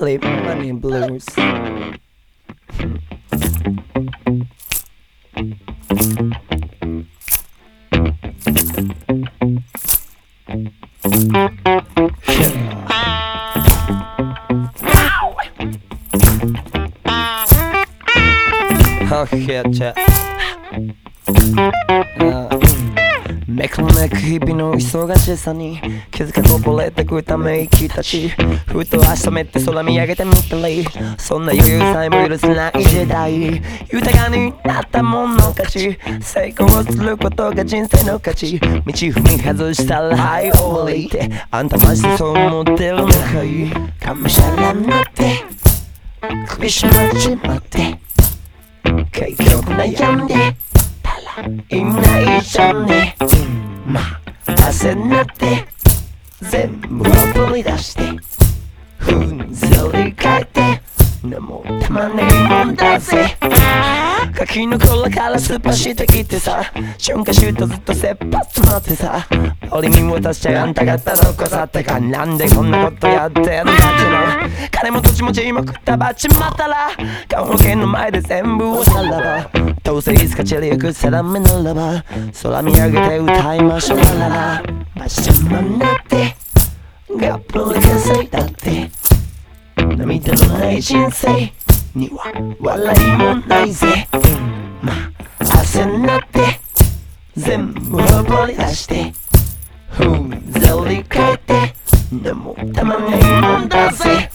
sleep money blues. Oh shit. めくめく日々の忙しさに気づかこぼれてくため息たちふと足止めて空見上げてみたりそんな余裕さえも許せない時代豊かになったもんの勝ち成功することが人生の価値道踏み外したらはい降りてあんたマジでそう思ってるのかいがむしゃらになって首絞まっちまって結局悩んで意味ないじゃんねまあ焦んなって全部取り出してふんぞり返ってでもたまにもんだぜガキの頃からスーパーしてきてさ春夏秋冬ずっと切羽詰まってさ俺に渡しちゃあんた方どこ去ったかなんでこんなことやってんだっての金も土地も地も食ったばっちまったら棺桶の前で全部おさらばどうせいつか散りゆく定めならば空見上げて歌いましょうららましゃまになってがっぽり稼いだって涙のない人生には笑いもないぜまあ汗になって全部掘り出してふんぞり返ってでもたまにもんだぜ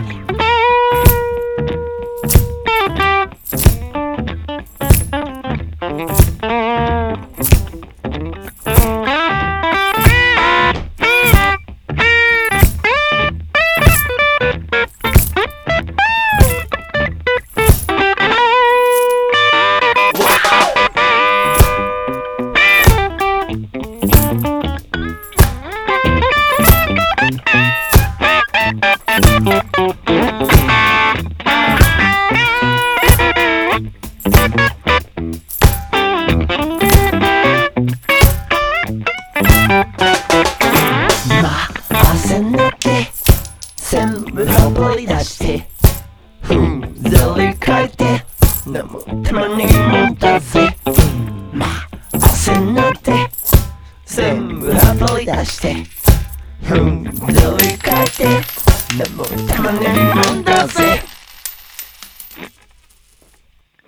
全部掘り出してふんぞり返ってでもたまにもんだぜまあ汗になって全部掘り出してふんぞり返ってでもたまにもんだぜ